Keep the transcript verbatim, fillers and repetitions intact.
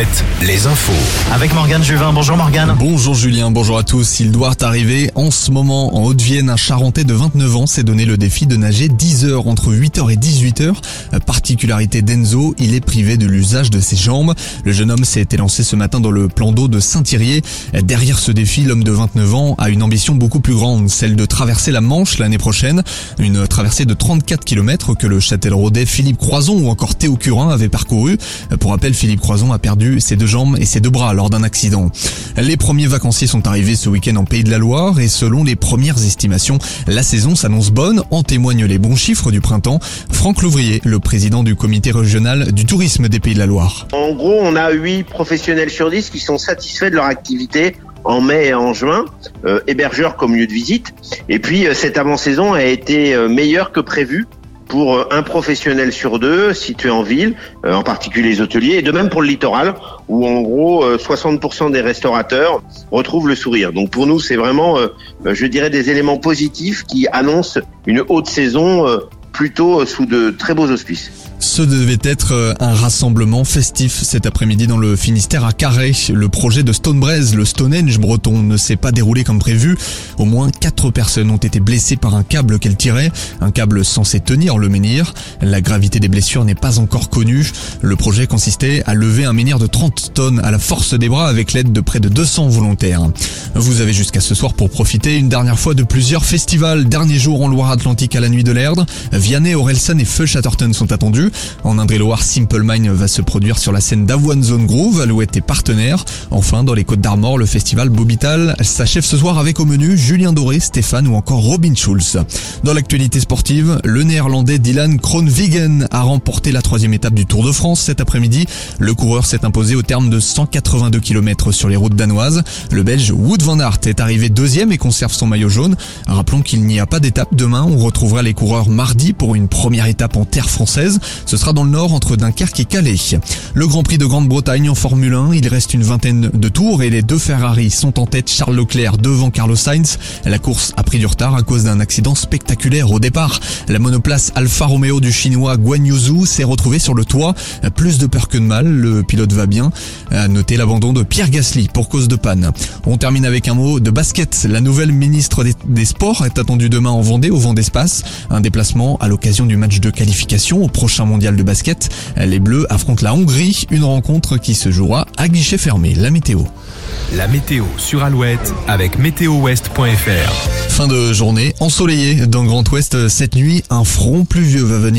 Alouette, les infos. Avec Morgane Juvin. Bonjour Morgane. Bonjour Julien, bonjour à tous. Il doit arriver en ce moment en Haute-Vienne. Un Charentais de vingt-neuf ans s'est donné le défi de nager dix heures entre huit heures et dix-huit heures. Particularité d'Enzo, il est privé de l'usage de ses jambes. Le jeune homme s'est été lancé ce matin dans le plan d'eau de Saint-Thirier. Derrière ce défi, l'homme de vingt-neuf ans a une ambition beaucoup plus grande, celle de traverser la Manche l'année prochaine. Une traversée de trente-quatre kilomètres que le Châtelleraudais Philippe Croison ou encore Théo Curin avaient parcouru. Pour rappel, Philippe Croison a perdu ses deux jambes et ses deux bras lors d'un accident. Les premiers vacanciers sont arrivés ce week-end en Pays de la Loire et selon les premières estimations, la saison s'annonce bonne, en témoignent les bons chiffres du printemps. Franck Louvrier, le président du comité régional du tourisme des Pays de la Loire. En gros, on a huit professionnels sur dix qui sont satisfaits de leur activité en mai et en juin, euh, hébergeurs comme lieu de visite. Et puis, euh, cette avant-saison a été euh, meilleure que prévu pour euh, un professionnel sur deux situé en ville, euh, en particulier les hôteliers, et de même pour le littoral, où en gros euh, soixante pour cent des restaurateurs retrouvent le sourire. Donc pour nous, c'est vraiment, euh, je dirais, des éléments positifs qui annoncent une haute saison euh, plutôt sous de très beaux auspices. Ce devait être un rassemblement festif cet après-midi dans le Finistère à Carhaix. Le projet de Stonebraise, le Stonehenge breton, ne s'est pas déroulé comme prévu. Au moins quatre personnes ont été blessées par un câble qu'elles tiraient, un câble censé tenir le menhir. La gravité des blessures n'est pas encore connue. Le projet consistait à lever un menhir de trente tonnes à la force des bras avec l'aide de près de deux cents volontaires. Vous avez jusqu'à ce soir pour profiter une dernière fois de plusieurs festivals. Dernier jour en Loire-Atlantique à la Nuit de l'Erdre. Vianney, Orelsan et Feu Chatterton sont attendus. En Indre-et-Loire, Simple Mind va se produire sur la scène d'Avoine Zone Groove, Alouette est partenaire. Enfin, dans les Côtes d'Armor, le festival Bobital s'achève ce soir avec au menu Julien Doré, Stéphane ou encore Robin Schulz. Dans l'actualité sportive, le néerlandais Dylan Groenewegen a remporté la troisième étape du Tour de France cet après-midi. Le coureur s'est imposé au terme de cent quatre-vingt-deux kilomètres sur les routes danoises. Le Belge Wout van Aert est arrivé deuxième et conserve son maillot jaune. Rappelons qu'il n'y a pas d'étape demain. On retrouvera les coureurs mardi pour une première étape en terre française. Ce sera dans le nord entre Dunkerque et Calais. Le Grand Prix de Grande-Bretagne en Formule un, il reste une vingtaine de tours et les deux Ferrari sont en tête. Charles Leclerc devant Carlos Sainz. La course a pris du retard à cause d'un accident spectaculaire au départ. La monoplace Alfa Romeo du chinois Guan Yu Zhou s'est retrouvée sur le toit. Plus de peur que de mal, le pilote va bien. À noter l'abandon de Pierre Gasly pour cause de panne. On termine avec un mot de basket. La nouvelle ministre des, des Sports est attendue demain en Vendée au Vent d'Espace. Un déplacement à l'occasion du match de qualification au prochain mondial de basket. Les Bleus affrontent la Hongrie, une rencontre qui se jouera à guichet fermé. La météo. La météo sur Alouette avec météo ouest point f r. Fin de journée ensoleillée dans le Grand Ouest cette nuit. Un front pluvieux va venir.